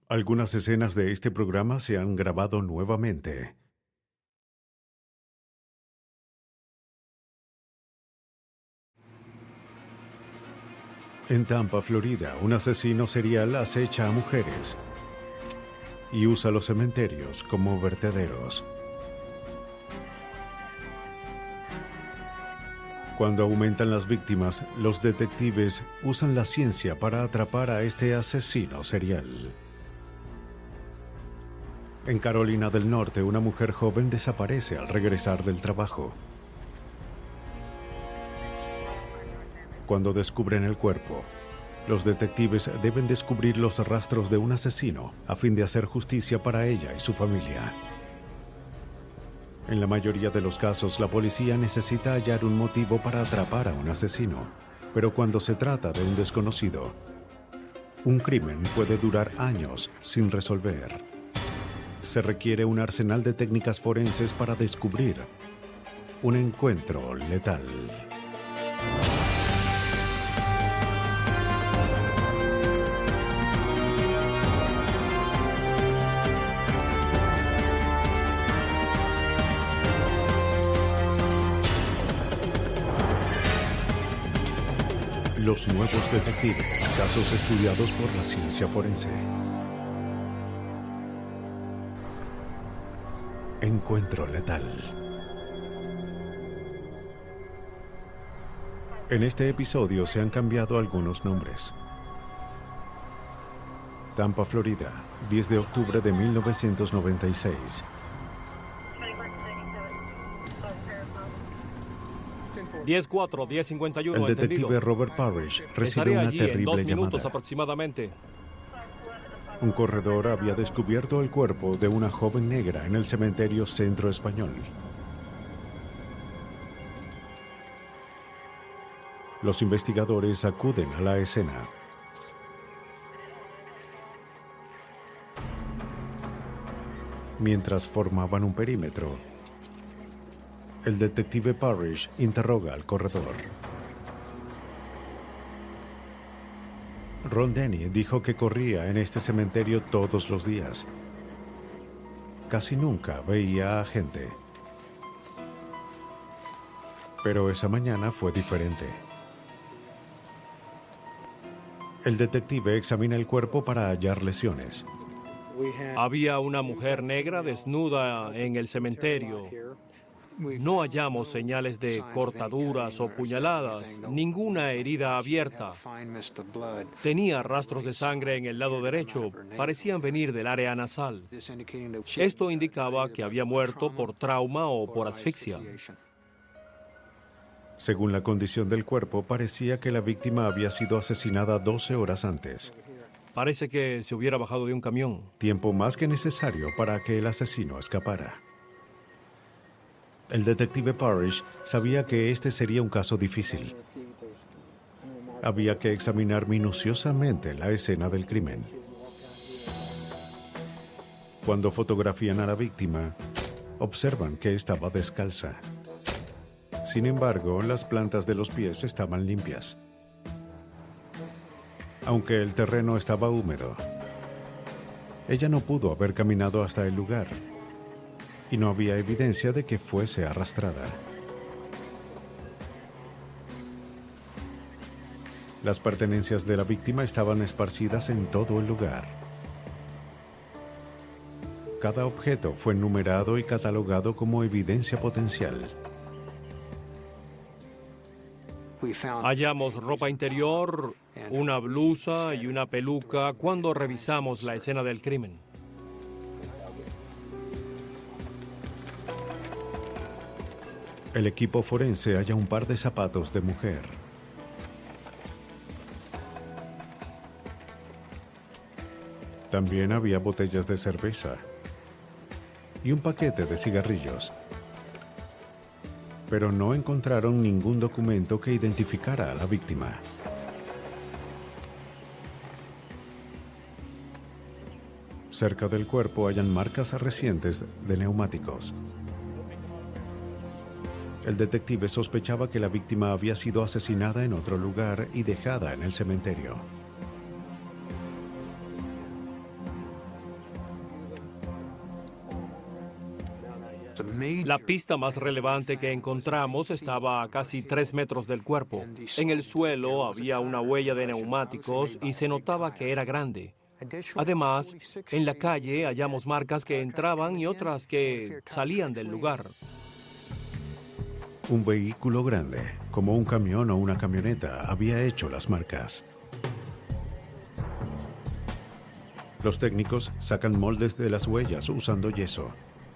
Algunas escenas de este programa se han grabado nuevamente. En Tampa, Florida, un asesino serial acecha a mujeres y usa los cementerios como vertederos. Cuando aumentan las víctimas, los detectives usan la ciencia para atrapar a este asesino serial. En Carolina del Norte, una mujer joven desaparece al regresar del trabajo. Cuando descubren el cuerpo, los detectives deben descubrir los rastros de un asesino a fin de hacer justicia para ella y su familia. En la mayoría de los casos, la policía necesita hallar un motivo para atrapar a un asesino, pero cuando se trata de un desconocido, un crimen puede durar años sin resolver. Se requiere un arsenal de técnicas forenses para descubrir un encuentro letal. Los nuevos detectives, casos estudiados por la ciencia forense. Encuentro letal. En este episodio se han cambiado algunos nombres. Tampa, Florida, 10 de octubre de 1996. 10-4, 10-51, El detective entendido. Robert Parrish recibe Estaré una allí en 2 terrible minutos llamada. aproximadamente. Un corredor había descubierto el cuerpo de una joven negra en el cementerio Centro Español. Los investigadores acuden a la escena. Mientras formaban un perímetro, el detective Parrish interroga al corredor. Ron Denny dijo que corría en este cementerio todos los días. Casi nunca veía a gente. Pero esa mañana fue diferente. El detective examina el cuerpo para hallar lesiones. Había una mujer negra desnuda en el cementerio. No hallamos señales de cortaduras o puñaladas, ninguna herida abierta. Tenía rastros de sangre en el lado derecho, parecían venir del área nasal. Esto indicaba que había muerto por trauma o por asfixia. Según la condición del cuerpo, parecía que la víctima había sido asesinada 12 horas antes. Parece que se hubiera bajado de un camión. Tiempo más que necesario para que el asesino escapara. El detective Parrish sabía que este sería un caso difícil. Había que examinar minuciosamente la escena del crimen. Cuando fotografían a la víctima, observan que estaba descalza. Sin embargo, las plantas de los pies estaban limpias. Aunque el terreno estaba húmedo, ella no pudo haber caminado hasta el lugar. Y no había evidencia de que fuese arrastrada. Las pertenencias de la víctima estaban esparcidas en todo el lugar. Cada objeto fue numerado y catalogado como evidencia potencial. Hallamos ropa interior, una blusa y una peluca cuando revisamos la escena del crimen. El equipo forense halla un par de zapatos de mujer. También había botellas de cerveza y un paquete de cigarrillos. Pero no encontraron ningún documento que identificara a la víctima. Cerca del cuerpo hallan marcas recientes de neumáticos. El detective sospechaba que la víctima había sido asesinada en otro lugar y dejada en el cementerio. La pista más relevante que encontramos estaba a casi 3 metros del cuerpo. En el suelo había una huella de neumáticos y se notaba que era grande. Además, en la calle hallamos marcas que entraban y otras que salían del lugar. Un vehículo grande, como un camión o una camioneta, había hecho las marcas. Los técnicos sacan moldes de las huellas usando yeso.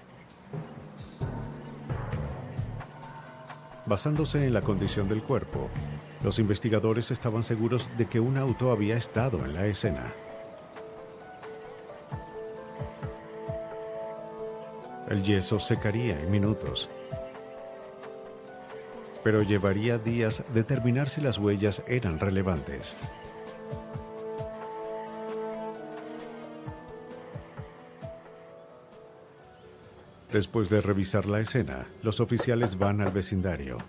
Basándose en la condición del cuerpo, los investigadores estaban seguros de que un auto había estado en la escena. El yeso secaría en minutos, pero llevaría días determinar si las huellas eran relevantes. Después de revisar la escena, los oficiales van al vecindario,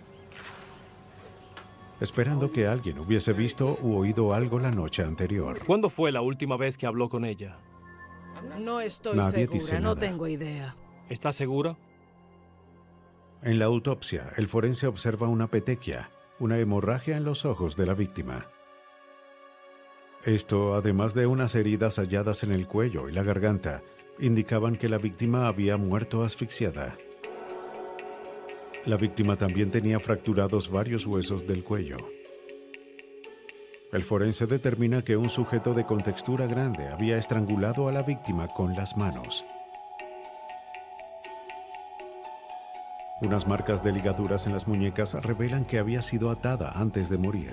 esperando que alguien hubiese visto u oído algo la noche anterior. ¿Cuándo fue la última vez que habló con ella? No estoy Nadie dice segura, no nada. tengo idea. ¿Está segura? En la autopsia, el forense observa una petequia, una hemorragia en los ojos de la víctima. Esto, además de unas heridas halladas en el cuello y la garganta, indicaban que la víctima había muerto asfixiada. La víctima también tenía fracturados varios huesos del cuello. El forense determina que un sujeto de contextura grande había estrangulado a la víctima con las manos. Unas marcas de ligaduras en las muñecas revelan que había sido atada antes de morir.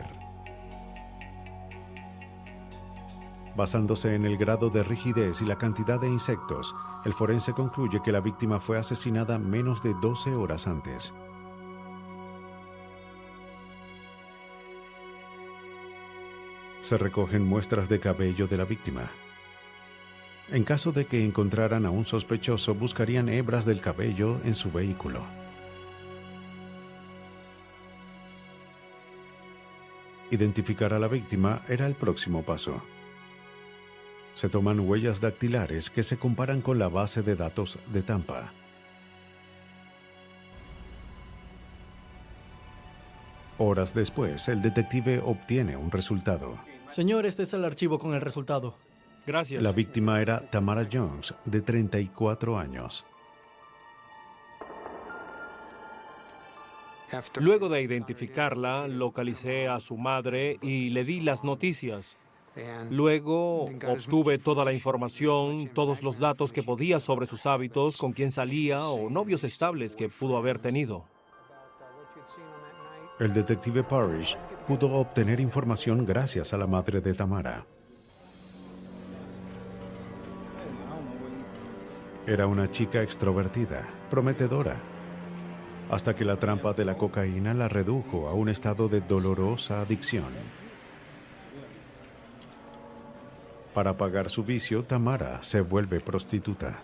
Basándose en el grado de rigidez y la cantidad de insectos, el forense concluye que la víctima fue asesinada menos de 12 horas antes. Se recogen muestras de cabello de la víctima. En caso de que encontraran a un sospechoso, buscarían hebras del cabello en su vehículo. Identificar a la víctima era el próximo paso. Se toman huellas dactilares que se comparan con la base de datos de Tampa. Horas después, el detective obtiene un resultado. Señor, este es el archivo con el resultado. Gracias. La víctima era Tamara Jones, de 34 años. Luego de identificarla, localicé a su madre y le di las noticias. Luego obtuve toda la información, todos los datos que podía sobre sus hábitos, con quién salía o novios estables que pudo haber tenido. El detective Parrish pudo obtener información gracias a la madre de Tamara. Era una chica extrovertida, prometedora, hasta que la trampa de la cocaína la redujo a un estado de dolorosa adicción. Para pagar su vicio, Tamara se vuelve prostituta.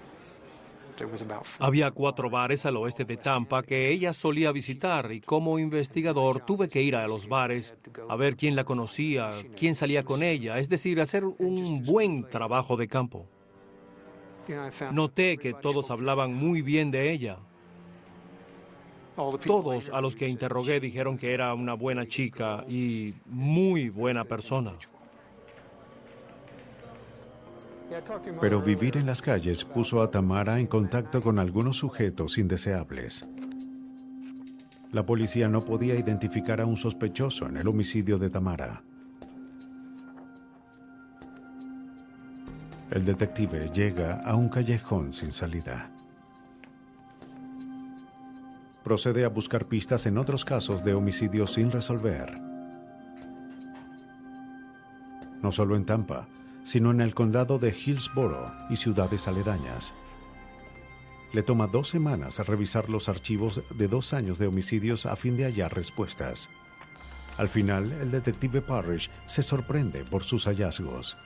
Había 4 bares al oeste de Tampa que ella solía visitar y como investigador tuve que ir a los bares a ver quién la conocía, quién salía con ella, es decir, hacer un buen trabajo de campo. Noté que todos hablaban muy bien de ella. Todos a los que interrogué dijeron que era una buena chica y muy buena persona. Pero vivir en las calles puso a Tamara en contacto con algunos sujetos indeseables. La policía no podía identificar a un sospechoso en el homicidio de Tamara. El detective llega a un callejón sin salida. Procede a buscar pistas en otros casos de homicidios sin resolver. No solo en Tampa, sino en el condado de Hillsborough y ciudades aledañas. Le toma 2 semanas a revisar los archivos de 2 años de homicidios a fin de hallar respuestas. Al final, el detective Parrish se sorprende por sus hallazgos.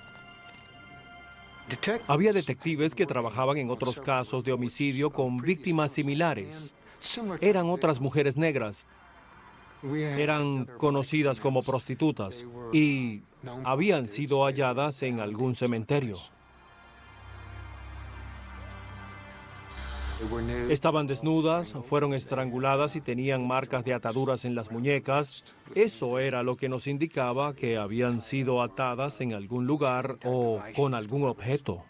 Había detectives que trabajaban en otros casos de homicidio con víctimas similares. Eran otras mujeres negras. Eran conocidas como prostitutas y habían sido halladas en algún cementerio. Estaban desnudas, fueron estranguladas y tenían marcas de ataduras en las muñecas. Eso era lo que nos indicaba que habían sido atadas en algún lugar o con algún objeto.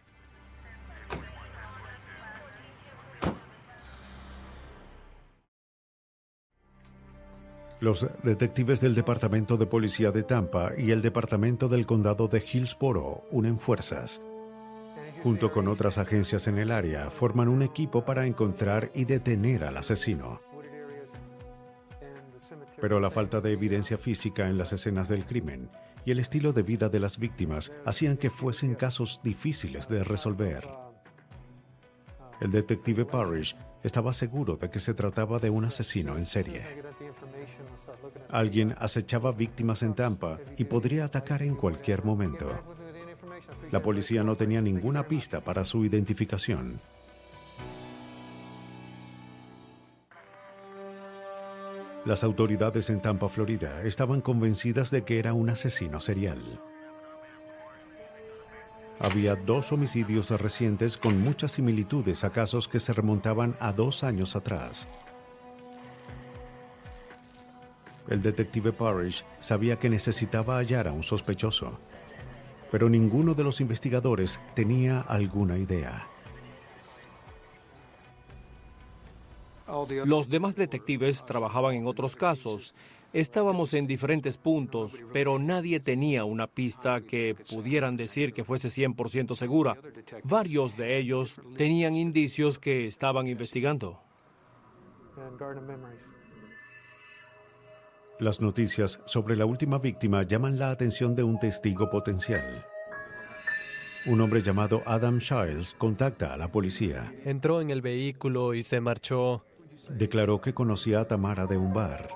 Los detectives del Departamento de Policía de Tampa y el Departamento del Condado de Hillsborough unen fuerzas. Junto con otras agencias en el área, forman un equipo para encontrar y detener al asesino. Pero la falta de evidencia física en las escenas del crimen y el estilo de vida de las víctimas hacían que fuesen casos difíciles de resolver. El detective Parrish estaba seguro de que se trataba de un asesino en serie. Alguien acechaba víctimas en Tampa y podría atacar en cualquier momento. La policía no tenía ninguna pista para su identificación. Las autoridades en Tampa, Florida, estaban convencidas de que era un asesino serial. Había 2 homicidios recientes con muchas similitudes a casos que se remontaban a 2 años atrás. El detective Parrish sabía que necesitaba hallar a un sospechoso, pero ninguno de los investigadores tenía alguna idea. Los demás detectives trabajaban en otros casos. Estábamos en diferentes puntos, pero nadie tenía una pista que pudieran decir que fuese 100% segura. Varios de ellos tenían indicios que estaban investigando. Las noticias sobre la última víctima llaman la atención de un testigo potencial. Un hombre llamado Adam Childs contacta a la policía. Entró en el vehículo y se marchó. Declaró que conocía a Tamara de un bar.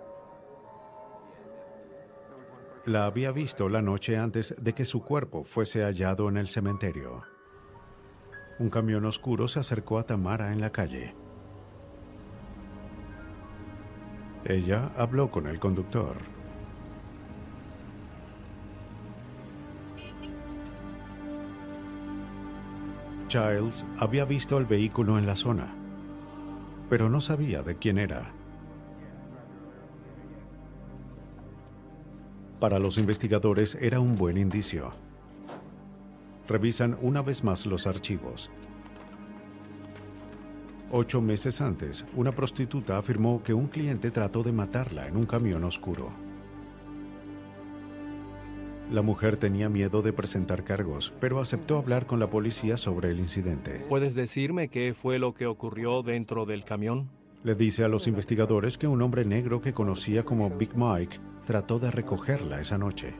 La había visto la noche antes de que su cuerpo fuese hallado en el cementerio. Un camión oscuro se acercó a Tamara en la calle. Ella habló con el conductor. Childs había visto el vehículo en la zona, pero no sabía de quién era. Para los investigadores era un buen indicio. Revisan una vez más los archivos. 8 meses antes, una prostituta afirmó que un cliente trató de matarla en un camión oscuro. La mujer tenía miedo de presentar cargos, pero aceptó hablar con la policía sobre el incidente. ¿Puedes decirme qué fue lo que ocurrió dentro del camión? Le dice a los investigadores que un hombre negro que conocía como Big Mike trató de recogerla esa noche.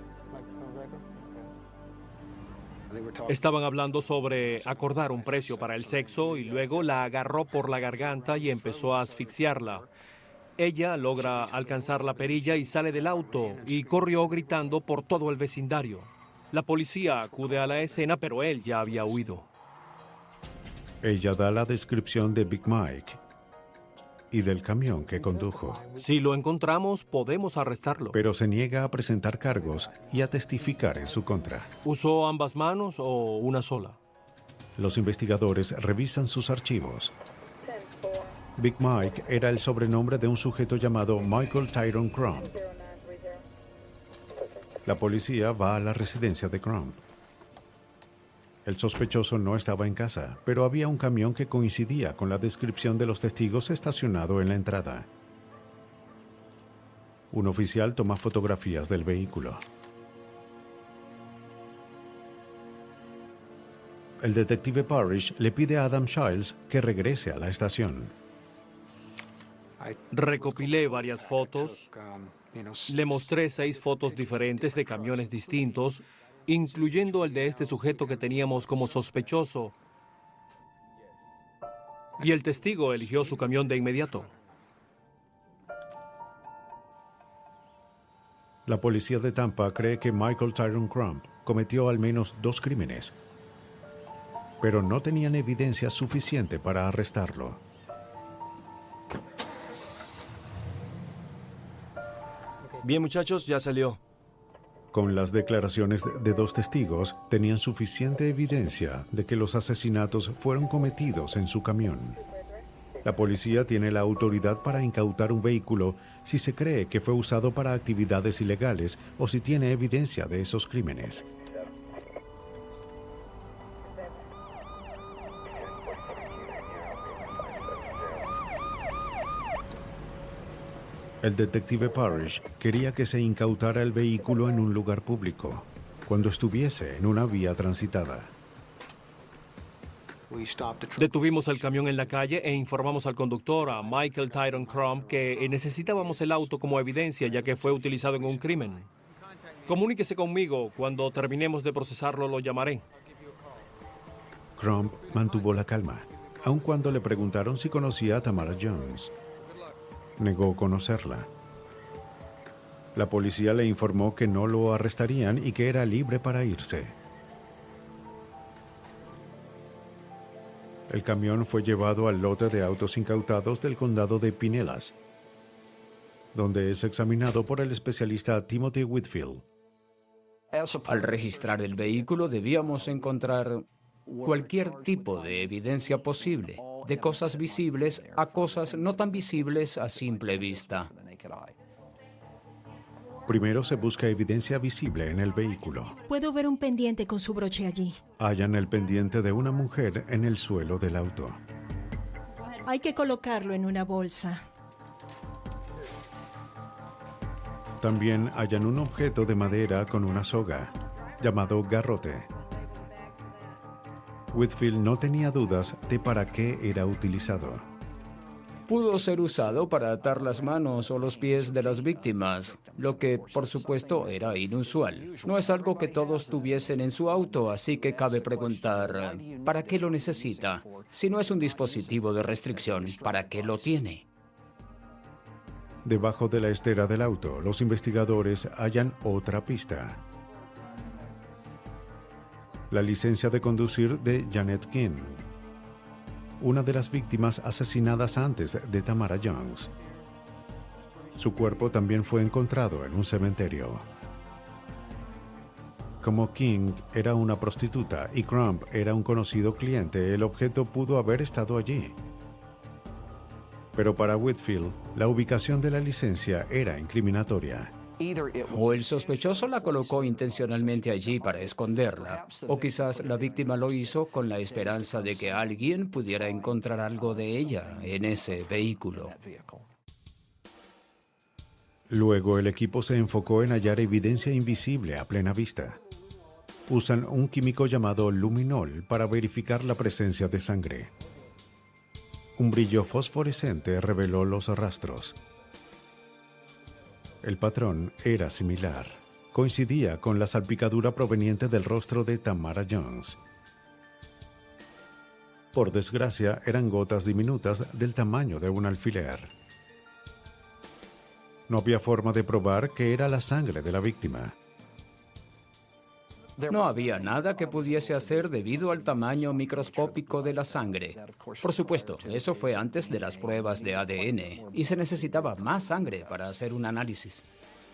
Estaban hablando sobre acordar un precio para el sexo y luego la agarró por la garganta y empezó a asfixiarla. Ella logra alcanzar la perilla y sale del auto y corrió gritando por todo el vecindario. La policía acude a la escena, pero él ya había huido. Ella da la descripción de Big Mike y del camión que condujo. Si lo encontramos, podemos arrestarlo. Pero se niega a presentar cargos y a testificar en su contra. ¿Usó ambas manos o una sola? Los investigadores revisan sus archivos. Big Mike era el sobrenombre de un sujeto llamado Michael Tyrone Crump. La policía va a la residencia de Crump. El sospechoso no estaba en casa, pero había un camión que coincidía con la descripción de los testigos estacionado en la entrada. Un oficial toma fotografías del vehículo. El detective Parrish le pide a Adam Childs que regrese a la estación. Recopilé varias fotos. Le mostré 6 fotos diferentes de camiones distintos, incluyendo el de este sujeto que teníamos como sospechoso. Y el testigo eligió su camión de inmediato. La policía de Tampa cree que Michael Tyrone Crump cometió al menos 2 crímenes, pero no tenían evidencia suficiente para arrestarlo. Bien, muchachos, ya salió. Con las declaraciones de 2 testigos, tenían suficiente evidencia de que los asesinatos fueron cometidos en su camión. La policía tiene la autoridad para incautar un vehículo si se cree que fue usado para actividades ilegales o si tiene evidencia de esos crímenes. El detective Parrish quería que se incautara el vehículo en un lugar público, cuando estuviese en una vía transitada. Detuvimos el camión en la calle e informamos al conductor, a Michael Tyrone Crump, que necesitábamos el auto como evidencia ya que fue utilizado en un crimen. Comuníquese conmigo. Cuando terminemos de procesarlo, lo llamaré. Crump mantuvo la calma, aun cuando le preguntaron si conocía a Tamara Jones. Negó conocerla. La policía le informó que no lo arrestarían y que era libre para irse. El camión fue llevado al lote de autos incautados del condado de Pinellas, donde es examinado por el especialista Timothy Whitfield. Al registrar el vehículo debíamos encontrar cualquier tipo de evidencia posible, de cosas visibles a cosas no tan visibles a simple vista. Primero se busca evidencia visible en el vehículo. Puedo ver un pendiente con su broche allí. Hallan el pendiente de una mujer en el suelo del auto. Hay que colocarlo en una bolsa. También hallan un objeto de madera con una soga, llamado garrote. Whitfield no tenía dudas de para qué era utilizado. Pudo ser usado para atar las manos o los pies de las víctimas, lo que, por supuesto, era inusual. No es algo que todos tuviesen en su auto, así que cabe preguntar, ¿para qué lo necesita? Si no es un dispositivo de restricción, ¿para qué lo tiene? Debajo de la estera del auto, los investigadores hallan otra pista. La licencia de conducir de Janet King, una de las víctimas asesinadas antes de Tamara Jones. Su cuerpo también fue encontrado en un cementerio. Como King era una prostituta y Crump era un conocido cliente, el objeto pudo haber estado allí. Pero para Whitfield, la ubicación de la licencia era incriminatoria. O el sospechoso la colocó intencionalmente allí para esconderla, o quizás la víctima lo hizo con la esperanza de que alguien pudiera encontrar algo de ella en ese vehículo. Luego el equipo se enfocó en hallar evidencia invisible a plena vista. Usan un químico llamado luminol para verificar la presencia de sangre. Un brillo fosforescente reveló los rastros. El patrón era similar. Coincidía con la salpicadura proveniente del rostro de Tamara Jones. Por desgracia, eran gotas diminutas del tamaño de un alfiler. No había forma de probar que era la sangre de la víctima. No había nada que pudiese hacer debido al tamaño microscópico de la sangre. Por supuesto, eso fue antes de las pruebas de ADN y se necesitaba más sangre para hacer un análisis.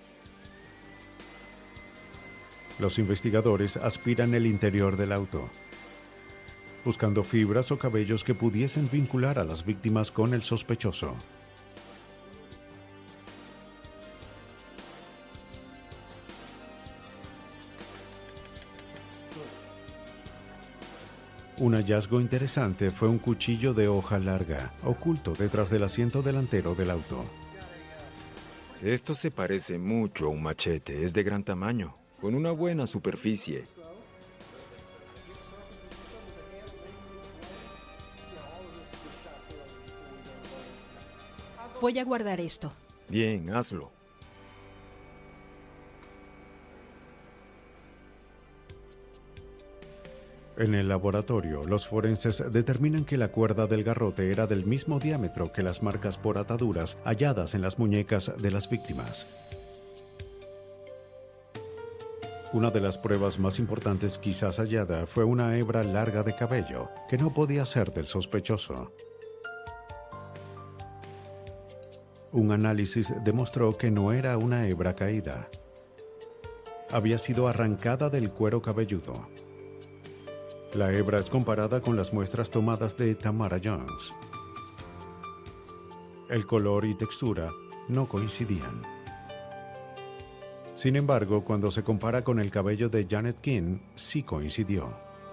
Los investigadores aspiran el interior del auto, buscando fibras o cabellos que pudiesen vincular a las víctimas con el sospechoso. Un hallazgo interesante fue un cuchillo de hoja larga, oculto detrás del asiento delantero del auto. Esto se parece mucho a un machete, es de gran tamaño, con una buena superficie. Voy a guardar esto. Bien, hazlo. En el laboratorio, los forenses determinan que la cuerda del garrote era del mismo diámetro que las marcas por ataduras halladas en las muñecas de las víctimas. Una de las pruebas más importantes quizás hallada fue una hebra larga de cabello, que no podía ser del sospechoso. Un análisis demostró que no era una hebra caída. Había sido arrancada del cuero cabelludo. La hebra es comparada con las muestras tomadas de Tamara Jones. El color y textura no coincidían. Sin embargo, cuando se compara con el cabello de Janet King, sí coincidió.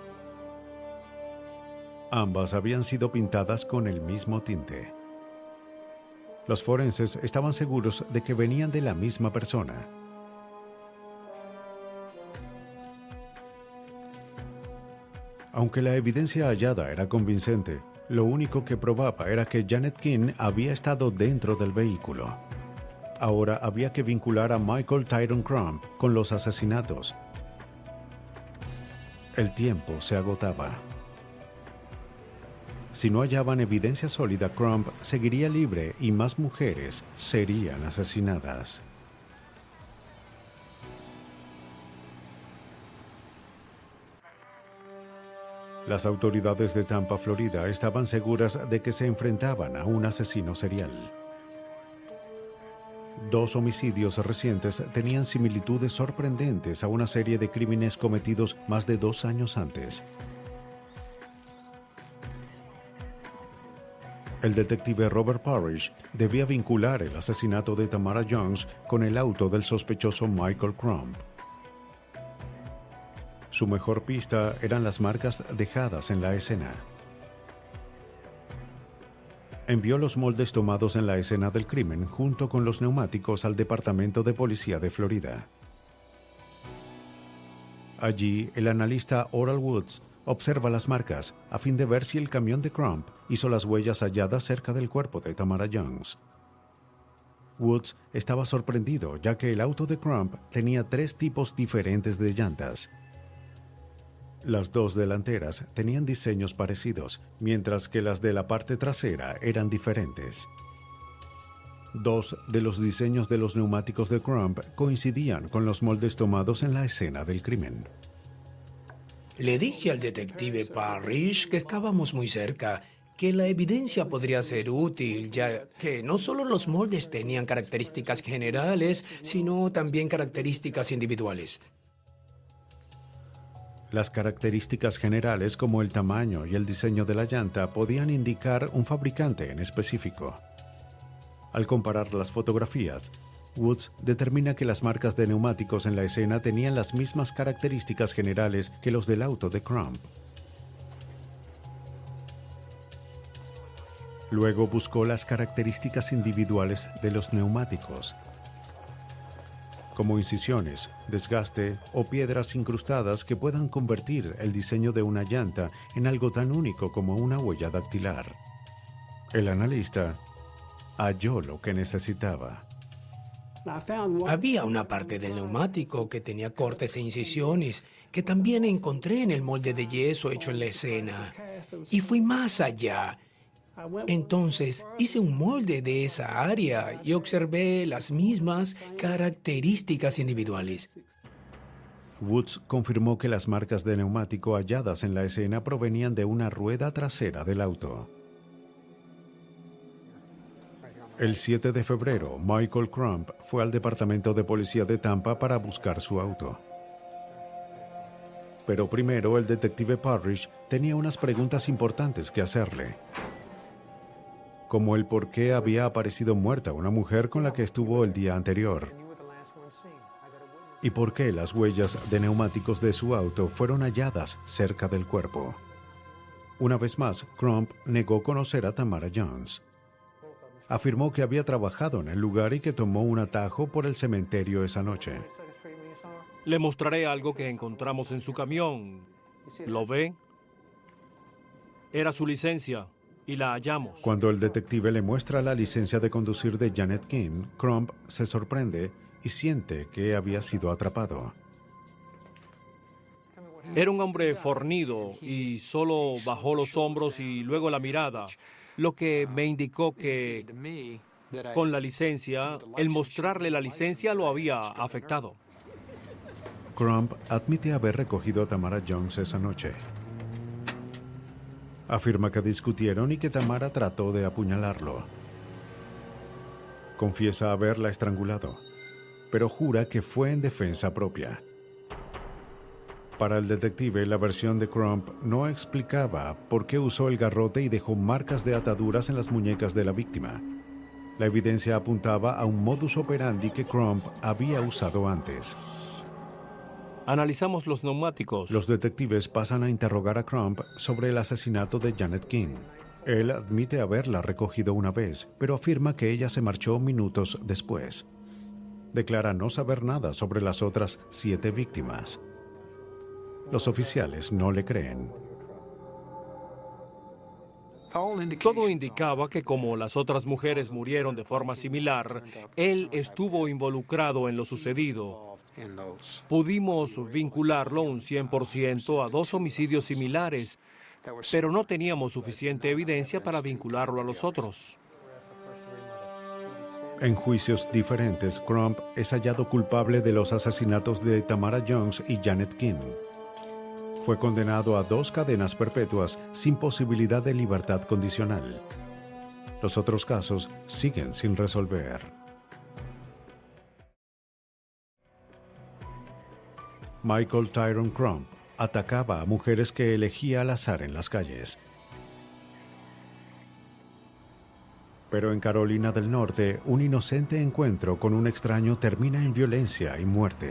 Ambas habían sido pintadas con el mismo tinte. Los forenses estaban seguros de que venían de la misma persona. Aunque la evidencia hallada era convincente, lo único que probaba era que Janet King había estado dentro del vehículo. Ahora había que vincular a Michael Tyrone Crump con los asesinatos. El tiempo se agotaba. Si no hallaban evidencia sólida, Crump seguiría libre y más mujeres serían asesinadas. Las autoridades de Tampa, Florida, estaban seguras de que se enfrentaban a un asesino serial. 2 homicidios recientes tenían similitudes sorprendentes a una serie de crímenes cometidos más de 2 años antes. El detective Robert Parrish debía vincular el asesinato de Tamara Jones con el auto del sospechoso Michael Crump. Su mejor pista eran las marcas dejadas en la escena. Envió los moldes tomados en la escena del crimen junto con los neumáticos al Departamento de Policía de Florida. Allí, el analista Oral Woods observa las marcas a fin de ver si el camión de Crump hizo las huellas halladas cerca del cuerpo de Tamara Jones. Woods estaba sorprendido ya que el auto de Crump tenía 3 tipos diferentes de llantas. Las 2 delanteras tenían diseños parecidos, mientras que las de la parte trasera eran diferentes. 2 de los diseños de los neumáticos de Crump coincidían con los moldes tomados en la escena del crimen. Le dije al detective Parrish que estábamos muy cerca, que la evidencia podría ser útil, ya que no solo los moldes tenían características generales, sino también características individuales. Las características generales como el tamaño y el diseño de la llanta podían indicar un fabricante en específico. Al comparar las fotografías, Woods determina que las marcas de neumáticos en la escena tenían las mismas características generales que los del auto de Crump. Luego buscó las características individuales de los neumáticos, como incisiones, desgaste o piedras incrustadas que puedan convertir el diseño de una llanta en algo tan único como una huella dactilar. El analista halló lo que necesitaba. Había una parte del neumático que tenía cortes e incisiones que también encontré en el molde de yeso hecho en la escena. Y fui más allá. Entonces hice un molde de esa área y observé las mismas características individuales. Woods confirmó que las marcas de neumático halladas en la escena provenían de una rueda trasera del auto. El 7 de febrero, Michael Crump fue al Departamento de Policía de Tampa para buscar su auto. Pero primero el detective Parrish tenía unas preguntas importantes que hacerle, como el por qué había aparecido muerta una mujer con la que estuvo el día anterior, y por qué las huellas de neumáticos de su auto fueron halladas cerca del cuerpo. Una vez más, Crump negó conocer a Tamara Jones. Afirmó que había trabajado en el lugar y que tomó un atajo por el cementerio esa noche. Le mostraré algo que encontramos en su camión. ¿Lo ve? Era su licencia y la hallamos. Cuando el detective le muestra la licencia de conducir de Janet King, Crump se sorprende y siente que había sido atrapado. Era un hombre fornido y solo bajó los hombros y luego la mirada, lo que me indicó que con la licencia, el mostrarle la licencia lo había afectado. Crump admite haber recogido a Tamara Jones esa noche. Afirma que discutieron y que Tamara trató de apuñalarlo. Confiesa haberla estrangulado, pero jura que fue en defensa propia. Para el detective, la versión de Crump no explicaba por qué usó el garrote y dejó marcas de ataduras en las muñecas de la víctima. La evidencia apuntaba a un modus operandi que Crump había usado antes. Analizamos los neumáticos. Los detectives pasan a interrogar a Crump sobre el asesinato de Janet King. Él admite haberla recogido una vez, pero afirma que ella se marchó minutos después. Declara no saber nada sobre las otras 7 víctimas. Los oficiales no le creen. Todo indicaba que como las otras mujeres murieron de forma similar, él estuvo involucrado en lo sucedido. Pudimos vincularlo un 100% a 2 homicidios similares, pero no teníamos suficiente evidencia para vincularlo a los otros. En juicios diferentes, Crump es hallado culpable de los asesinatos de Tamara Jones y Janet King. Fue condenado a 2 cadenas perpetuas sin posibilidad de libertad condicional. Los otros casos siguen sin resolver. Michael Tyrone Crump atacaba a mujeres que elegía al azar en las calles. Pero en Carolina del Norte, un inocente encuentro con un extraño termina en violencia y muerte.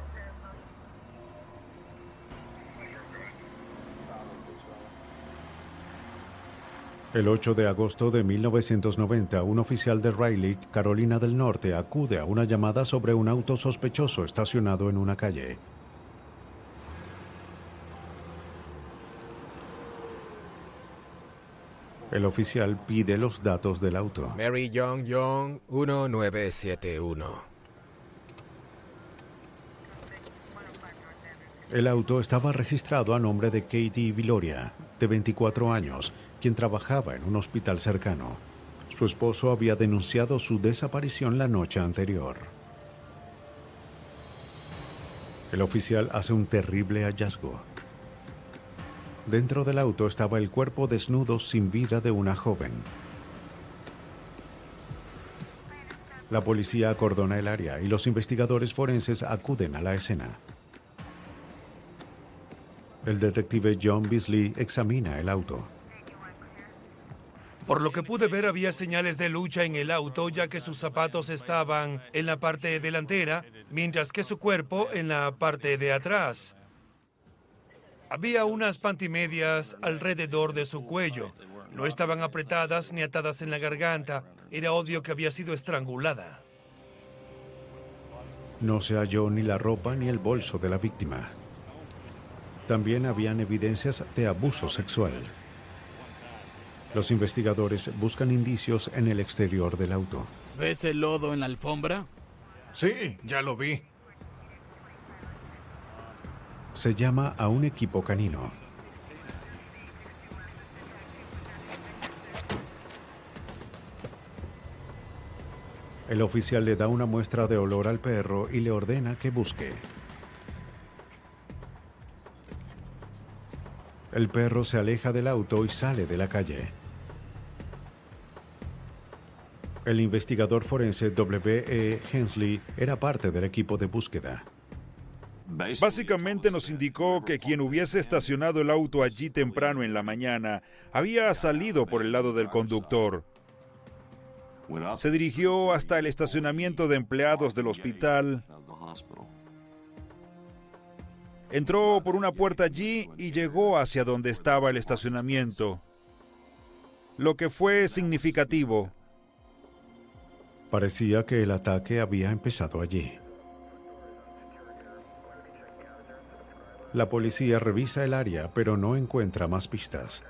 El 8 de agosto de 1990, un oficial de Raleigh, Carolina del Norte, acude a una llamada sobre un auto sospechoso estacionado en una calle. El oficial pide los datos del auto. Mary Young 1971. El auto estaba registrado a nombre de Katie Viloria, de 24 años, quien trabajaba en un hospital cercano. Su esposo había denunciado su desaparición la noche anterior. El oficial hace un terrible hallazgo. Dentro del auto estaba el cuerpo desnudo sin vida de una joven. La policía acordona el área y los investigadores forenses acuden a la escena. El detective John Beasley examina el auto. Por lo que pude ver, había señales de lucha en el auto, ya que sus zapatos estaban en la parte delantera, mientras que su cuerpo en la parte de atrás. Había unas pantimedias alrededor de su cuello. No estaban apretadas ni atadas en la garganta. Era obvio que había sido estrangulada. No se halló ni la ropa ni el bolso de la víctima. También habían evidencias de abuso sexual. Los investigadores buscan indicios en el exterior del auto. ¿Ves el lodo en la alfombra? Sí, ya lo vi. Se llama a un equipo canino. El oficial le da una muestra de olor al perro y le ordena que busque. El perro se aleja del auto y sale de la calle. El investigador forense W.E. Hensley era parte del equipo de búsqueda. Básicamente nos indicó que quien hubiese estacionado el auto allí temprano en la mañana había salido por el lado del conductor. Se dirigió hasta el estacionamiento de empleados del hospital. Entró por una puerta allí y llegó hacia donde estaba el estacionamiento. Lo que fue significativo. Parecía que el ataque había empezado allí. La policía revisa el área, pero no encuentra más pistas.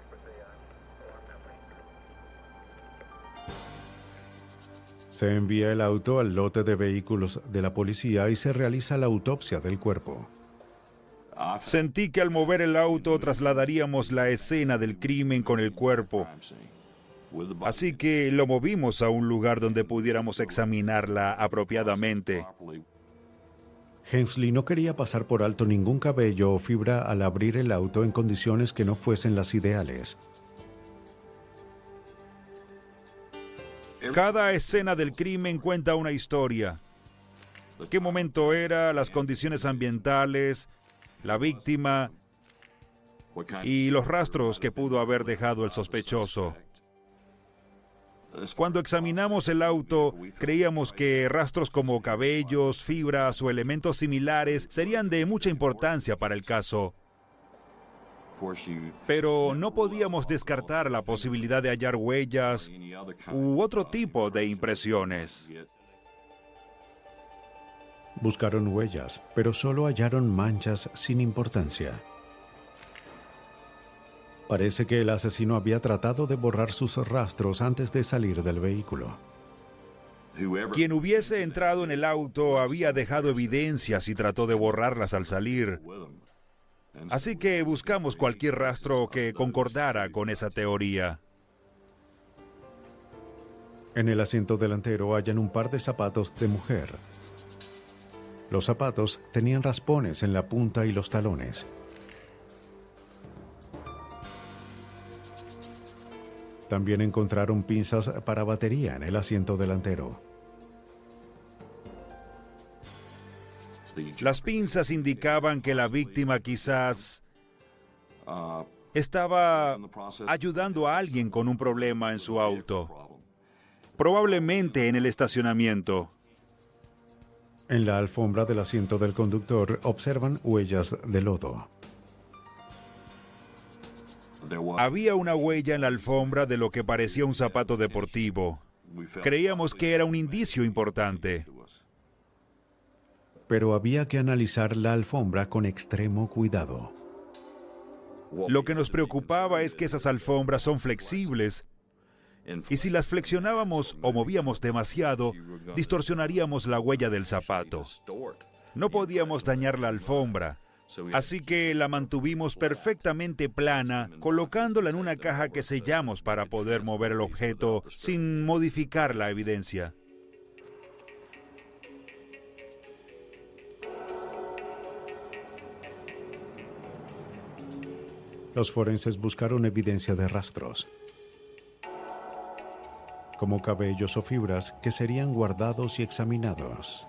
Se envía el auto al lote de vehículos de la policía y se realiza la autopsia del cuerpo. Sentí que al mover el auto trasladaríamos la escena del crimen con el cuerpo. Así que lo movimos a un lugar donde pudiéramos examinarla apropiadamente. Hensley no quería pasar por alto ningún cabello o fibra al abrir el auto en condiciones que no fuesen las ideales. Cada escena del crimen cuenta una historia. ¿Qué momento era? Las condiciones ambientales, la víctima y los rastros que pudo haber dejado el sospechoso. Cuando examinamos el auto, creíamos que rastros como cabellos, fibras o elementos similares serían de mucha importancia para el caso. Pero no podíamos descartar la posibilidad de hallar huellas u otro tipo de impresiones. Buscaron huellas, pero solo hallaron manchas sin importancia. Parece que el asesino había tratado de borrar sus rastros antes de salir del vehículo. Quien hubiese entrado en el auto había dejado evidencias y trató de borrarlas al salir. Así que buscamos cualquier rastro que concordara con esa teoría. En el asiento delantero hallan un par de zapatos de mujer. Los zapatos tenían raspones en la punta y los talones. También encontraron pinzas para batería en el asiento delantero. Las pinzas indicaban que la víctima quizás estaba ayudando a alguien con un problema en su auto, probablemente en el estacionamiento. En la alfombra del asiento del conductor observan huellas de lodo. Había una huella en la alfombra de lo que parecía un zapato deportivo. Creíamos que era un indicio importante. Pero había que analizar la alfombra con extremo cuidado. Lo que nos preocupaba es que esas alfombras son flexibles y si las flexionábamos o movíamos demasiado, distorsionaríamos la huella del zapato. No podíamos dañar la alfombra, así que la mantuvimos perfectamente plana, colocándola en una caja que sellamos para poder mover el objeto sin modificar la evidencia. Los forenses buscaron evidencia de rastros, como cabellos o fibras que serían guardados y examinados.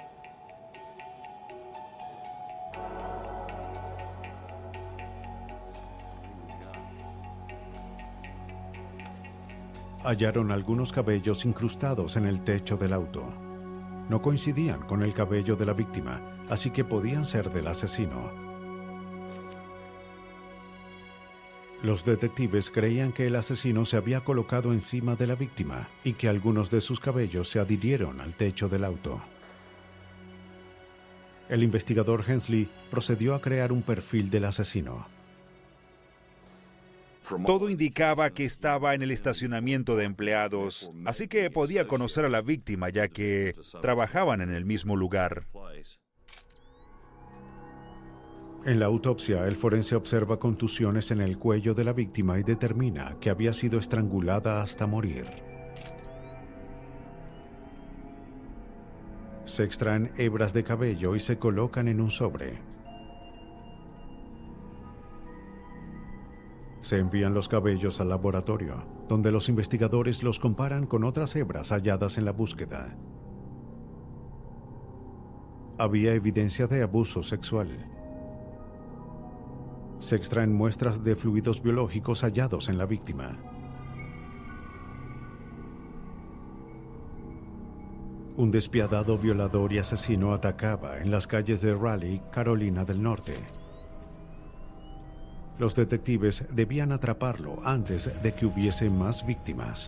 Hallaron algunos cabellos incrustados en el techo del auto. No coincidían con el cabello de la víctima, así que podían ser del asesino. Los detectives creían que el asesino se había colocado encima de la víctima y que algunos de sus cabellos se adhirieron al techo del auto. El investigador Hensley procedió a crear un perfil del asesino. Todo indicaba que estaba en el estacionamiento de empleados, así que podía conocer a la víctima ya que trabajaban en el mismo lugar. En la autopsia, el forense observa contusiones en el cuello de la víctima y determina que había sido estrangulada hasta morir. Se extraen hebras de cabello y se colocan en un sobre. Se envían los cabellos al laboratorio, donde los investigadores los comparan con otras hebras halladas en la búsqueda. Había evidencia de abuso sexual. Se extraen muestras de fluidos biológicos hallados en la víctima. Un despiadado violador y asesino atacaba en las calles de Raleigh, Carolina del Norte. Los detectives debían atraparlo antes de que hubiese más víctimas.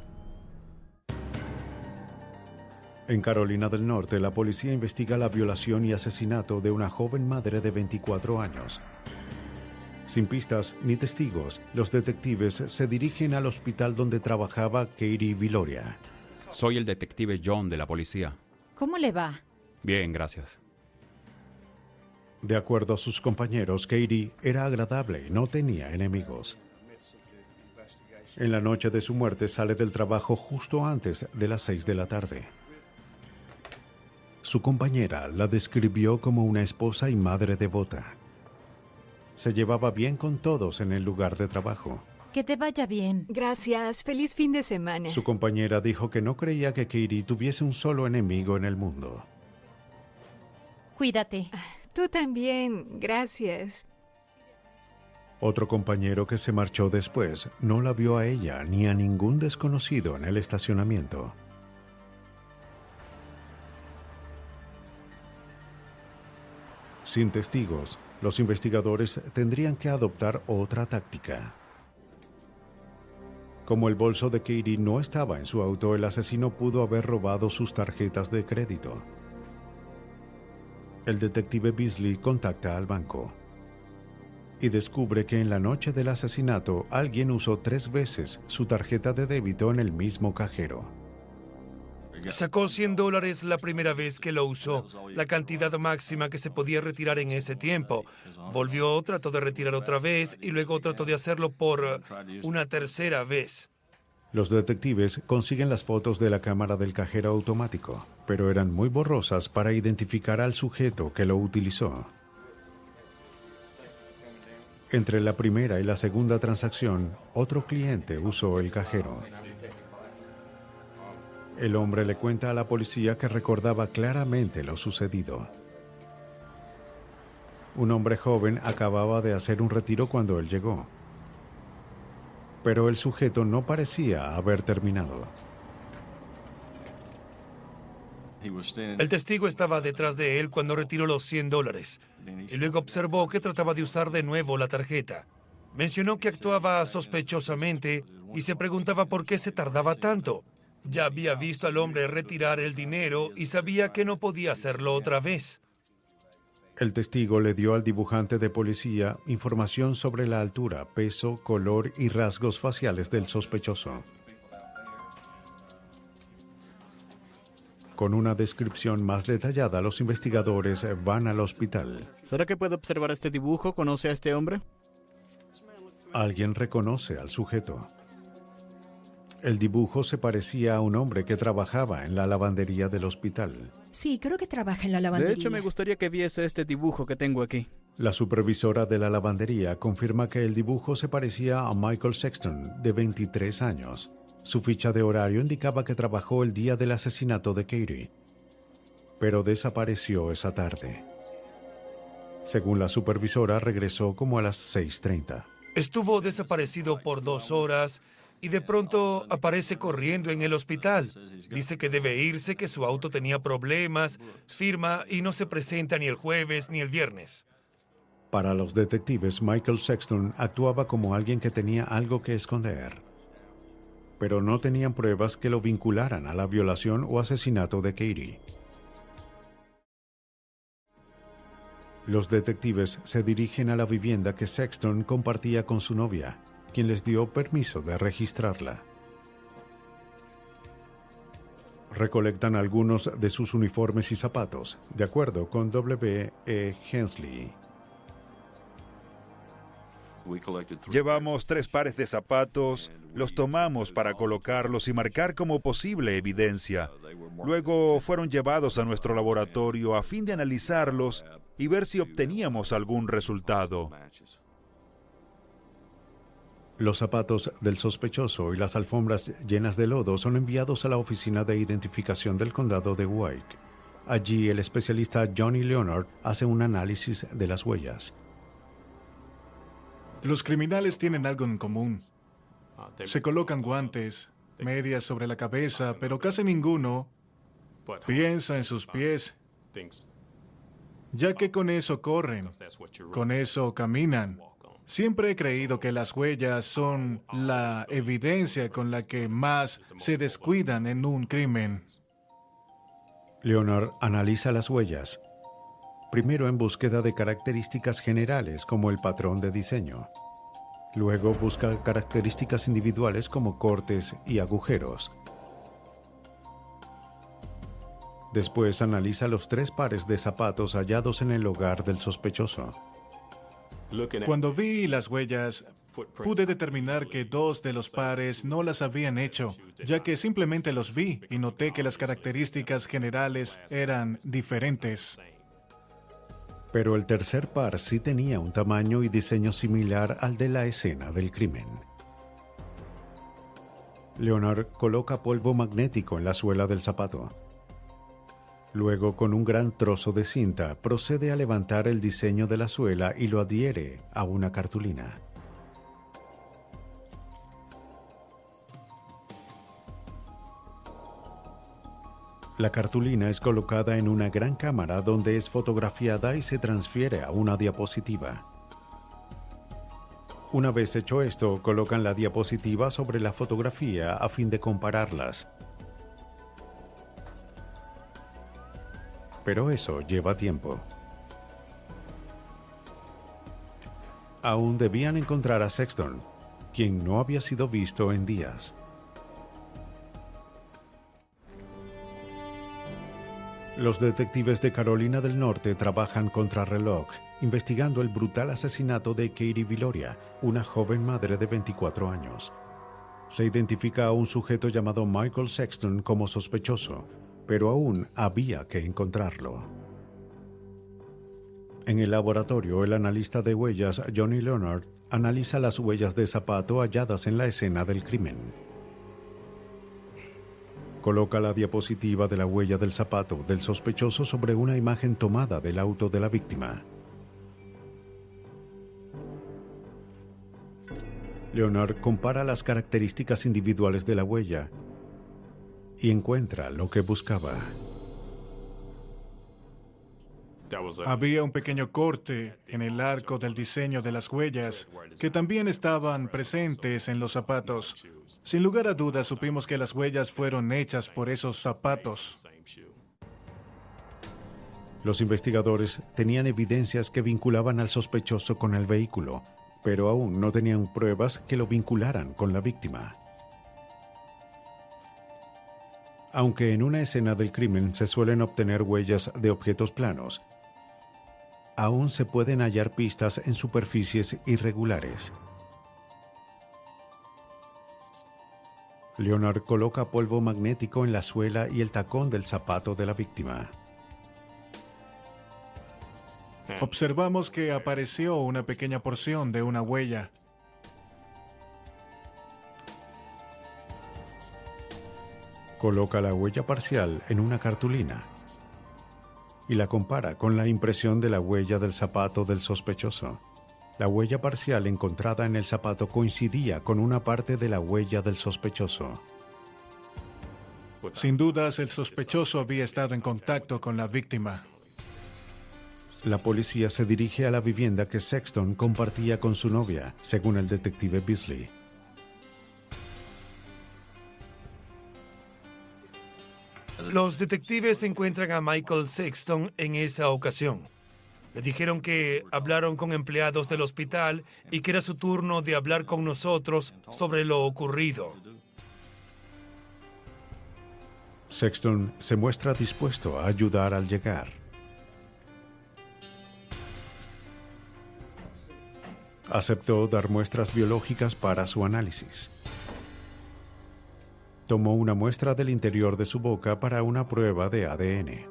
En Carolina del Norte, la policía investiga la violación y asesinato de una joven madre de 24 años. Sin pistas ni testigos, los detectives se dirigen al hospital donde trabajaba Katie Viloria. Soy el detective John de la policía. ¿Cómo le va? Bien, gracias. De acuerdo a sus compañeros, Katie era agradable y no tenía enemigos. En la noche de su muerte sale del trabajo justo antes de las 6 de la tarde. Su compañera la describió como una esposa y madre devota. Se llevaba bien con todos en el lugar de trabajo. Que te vaya bien. Gracias. Feliz fin de semana. Su compañera dijo que no creía que Katie tuviese un solo enemigo en el mundo. Cuídate. Tú también. Gracias. Otro compañero que se marchó después no la vio a ella ni a ningún desconocido en el estacionamiento. Sin testigos, los investigadores tendrían que adoptar otra táctica. Como el bolso de Katie no estaba en su auto, el asesino pudo haber robado sus tarjetas de crédito. El detective Beasley contacta al banco y descubre que en la noche del asesinato alguien usó 3 veces su tarjeta de débito en el mismo cajero. Sacó $100 la primera vez que lo usó, la cantidad máxima que se podía retirar en ese tiempo. Volvió, trató de retirar otra vez y luego trató de hacerlo por una tercera vez. Los detectives consiguen las fotos de la cámara del cajero automático, pero eran muy borrosas para identificar al sujeto que lo utilizó. Entre la primera y la segunda transacción, otro cliente usó el cajero. El hombre le cuenta a la policía que recordaba claramente lo sucedido. Un hombre joven acababa de hacer un retiro cuando él llegó, pero el sujeto no parecía haber terminado. El testigo estaba detrás de él cuando retiró los $100 y luego observó que trataba de usar de nuevo la tarjeta. Mencionó que actuaba sospechosamente y se preguntaba por qué se tardaba tanto. Ya había visto al hombre retirar el dinero y sabía que no podía hacerlo otra vez. El testigo le dio al dibujante de policía información sobre la altura, peso, color y rasgos faciales del sospechoso. Con una descripción más detallada, los investigadores van al hospital. ¿Será que puede observar este dibujo? ¿Conoce a este hombre? Alguien reconoce al sujeto. El dibujo se parecía a un hombre que trabajaba en la lavandería del hospital. Sí, creo que trabaja en la lavandería. De hecho, me gustaría que viese este dibujo que tengo aquí. La supervisora de la lavandería confirma que el dibujo se parecía a Michael Sexton, de 23 años. Su ficha de horario indicaba que trabajó el día del asesinato de Katie, pero desapareció esa tarde. Según la supervisora, regresó como a las 6:30. Estuvo desaparecido por 2 horas y de pronto aparece corriendo en el hospital. Dice que debe irse, que su auto tenía problemas, firma y no se presenta ni el jueves ni el viernes. Para los detectives, Michael Sexton actuaba como alguien que tenía algo que esconder, pero no tenían pruebas que lo vincularan a la violación o asesinato de Katie. Los detectives se dirigen a la vivienda que Sexton compartía con su novia, quien les dio permiso de registrarla. Recolectan algunos de sus uniformes y zapatos, de acuerdo con W. E. Hensley. Llevamos 3 pares de zapatos, los tomamos para colocarlos y marcar como posible evidencia. Luego fueron llevados a nuestro laboratorio a fin de analizarlos y ver si obteníamos algún resultado. Los zapatos del sospechoso y las alfombras llenas de lodo son enviados a la oficina de identificación del condado de Wake. Allí el especialista Johnny Leonard hace un análisis de las huellas. Los criminales tienen algo en común. Se colocan guantes, medias sobre la cabeza, pero casi ninguno piensa en sus pies, ya que con eso corren, con eso caminan. Siempre he creído que las huellas son la evidencia con la que más se descuidan en un crimen. Leonard analiza las huellas, primero en búsqueda de características generales como el patrón de diseño. Luego busca características individuales como cortes y agujeros. Después analiza los 3 pares de zapatos hallados en el hogar del sospechoso. Cuando vi las huellas, pude determinar que 2 de los pares no las habían hecho, ya que simplemente los vi y noté que las características generales eran diferentes. Pero el tercer par sí tenía un tamaño y diseño similar al de la escena del crimen. Leonard coloca polvo magnético en la suela del zapato. Luego, con un gran trozo de cinta, procede a levantar el diseño de la suela y lo adhiere a una cartulina. La cartulina es colocada en una gran cámara donde es fotografiada y se transfiere a una diapositiva. Una vez hecho esto, colocan la diapositiva sobre la fotografía a fin de compararlas. Pero eso lleva tiempo. Aún debían encontrar a Sexton, quien no había sido visto en días. Los detectives de Carolina del Norte trabajan contrarreloj, investigando el brutal asesinato de Katie Viloria, una joven madre de 24 años. Se identifica a un sujeto llamado Michael Sexton como sospechoso, pero aún había que encontrarlo. En el laboratorio, el analista de huellas Johnny Leonard analiza las huellas de zapato halladas en la escena del crimen. Coloca la diapositiva de la huella del zapato del sospechoso sobre una imagen tomada del auto de la víctima. Leonard compara las características individuales de la huella y encuentra lo que buscaba. Había un pequeño corte en el arco del diseño de las huellas que también estaban presentes en los zapatos. Sin lugar a dudas, supimos que las huellas fueron hechas por esos zapatos. Los investigadores tenían evidencias que vinculaban al sospechoso con el vehículo, pero aún no tenían pruebas que lo vincularan con la víctima. Aunque en una escena del crimen se suelen obtener huellas de objetos planos, aún se pueden hallar pistas en superficies irregulares. Leonard coloca polvo magnético en la suela y el tacón del zapato de la víctima. Observamos que apareció una pequeña porción de una huella. Coloca la huella parcial en una cartulina y la compara con la impresión de la huella del zapato del sospechoso. La huella parcial encontrada en el zapato coincidía con una parte de la huella del sospechoso. Sin dudas, el sospechoso había estado en contacto con la víctima. La policía se dirige a la vivienda que Sexton compartía con su novia, según el detective Beasley. Los detectives encuentran a Michael Sexton en esa ocasión. Le dijeron que hablaron con empleados del hospital y que era su turno de hablar con nosotros sobre lo ocurrido. Sexton se muestra dispuesto a ayudar al llegar. Aceptó dar muestras biológicas para su análisis. Tomó una muestra del interior de su boca para una prueba de ADN.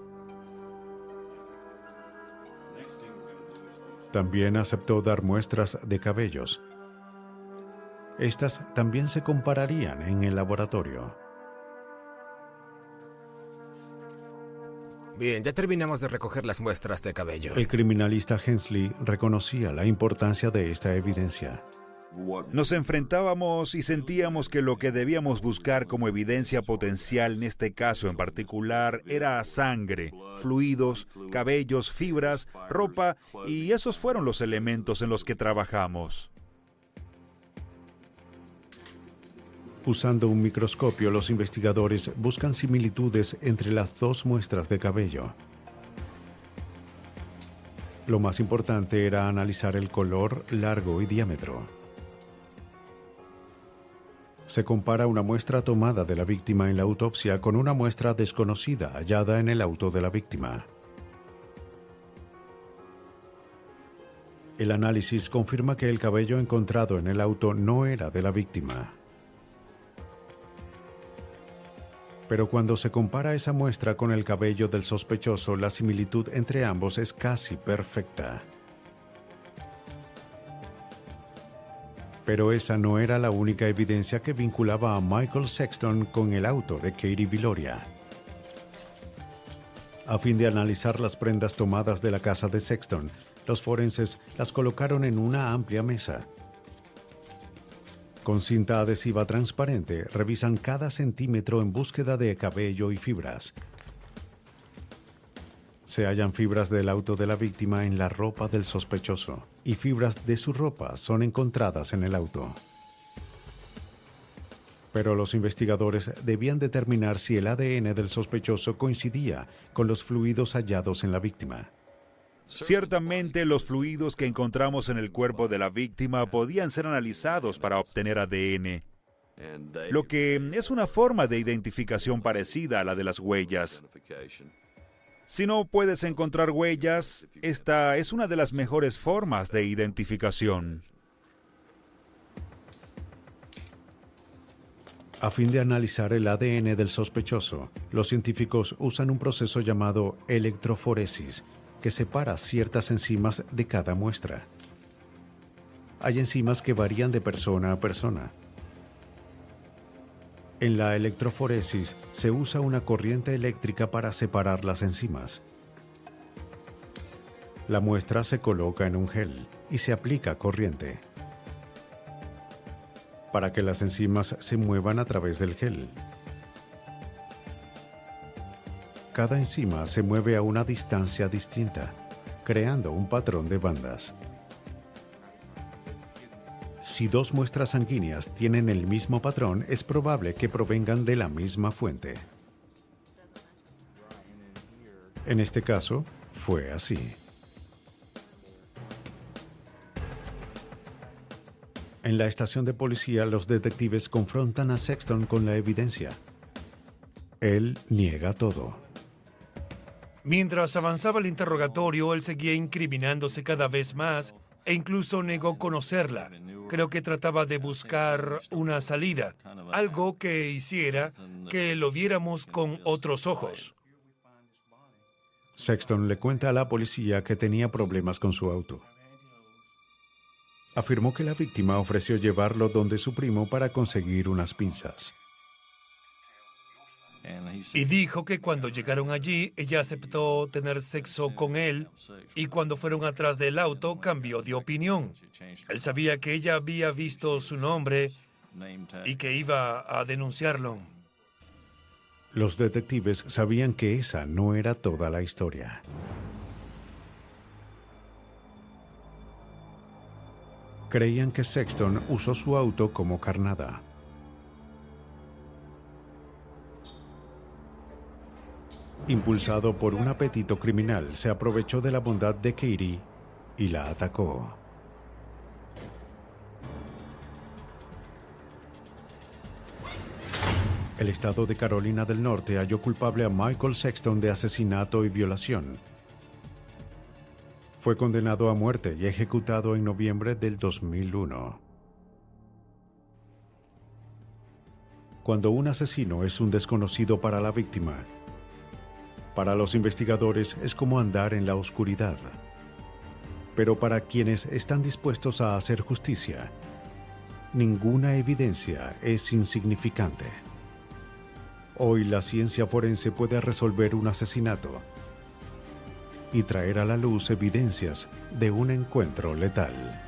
También aceptó dar muestras de cabellos. Estas también se compararían en el laboratorio. Bien, ya terminamos de recoger las muestras de cabello. El criminalista Hensley reconocía la importancia de esta evidencia. Nos enfrentábamos y sentíamos que lo que debíamos buscar como evidencia potencial en este caso en particular era sangre, fluidos, cabellos, fibras, ropa, y esos fueron los elementos en los que trabajamos. Usando un microscopio, los investigadores buscan similitudes entre las dos muestras de cabello. Lo más importante era analizar el color, largo y diámetro. Se compara una muestra tomada de la víctima en la autopsia con una muestra desconocida hallada en el auto de la víctima. El análisis confirma que el cabello encontrado en el auto no era de la víctima. Pero cuando se compara esa muestra con el cabello del sospechoso, la similitud entre ambos es casi perfecta. Pero esa no era la única evidencia que vinculaba a Michael Sexton con el auto de Katie Viloria. A fin de analizar las prendas tomadas de la casa de Sexton, los forenses las colocaron en una amplia mesa. Con cinta adhesiva transparente, revisan cada centímetro en búsqueda de cabello y fibras. Se hallan fibras del auto de la víctima en la ropa del sospechoso y fibras de su ropa son encontradas en el auto. Pero los investigadores debían determinar si el ADN del sospechoso coincidía con los fluidos hallados en la víctima. Ciertamente, los fluidos que encontramos en el cuerpo de la víctima podían ser analizados para obtener ADN, lo que es una forma de identificación parecida a la de las huellas. Si no puedes encontrar huellas, esta es una de las mejores formas de identificación. A fin de analizar el ADN del sospechoso, los científicos usan un proceso llamado electroforesis, que separa ciertas enzimas de cada muestra. Hay enzimas que varían de persona a persona. En la electroforesis se usa una corriente eléctrica para separar las enzimas. La muestra se coloca en un gel y se aplica corriente para que las enzimas se muevan a través del gel. Cada enzima se mueve a una distancia distinta, creando un patrón de bandas. Si dos muestras sanguíneas tienen el mismo patrón, es probable que provengan de la misma fuente. En este caso, fue así. En la estación de policía, los detectives confrontan a Sexton con la evidencia. Él niega todo. Mientras avanzaba el interrogatorio, él seguía incriminándose cada vez más e incluso negó conocerla. Creo que trataba de buscar una salida, algo que hiciera que lo viéramos con otros ojos. Sexton le cuenta a la policía que tenía problemas con su auto. Afirmó que la víctima ofreció llevarlo donde su primo para conseguir unas pinzas. Y dijo que cuando llegaron allí, ella aceptó tener sexo con él y cuando fueron atrás del auto cambió de opinión. Él sabía que ella había visto su nombre y que iba a denunciarlo. Los detectives sabían que esa no era toda la historia. Creían que Sexton usó su auto como carnada. Impulsado por un apetito criminal, se aprovechó de la bondad de Katie y la atacó. El estado de Carolina del Norte halló culpable a Michael Sexton de asesinato y violación. Fue condenado a muerte y ejecutado en noviembre del 2001. Cuando un asesino es un desconocido para la víctima, para los investigadores es como andar en la oscuridad. Pero para quienes están dispuestos a hacer justicia, ninguna evidencia es insignificante. Hoy la ciencia forense puede resolver un asesinato y traer a la luz evidencias de un encuentro letal.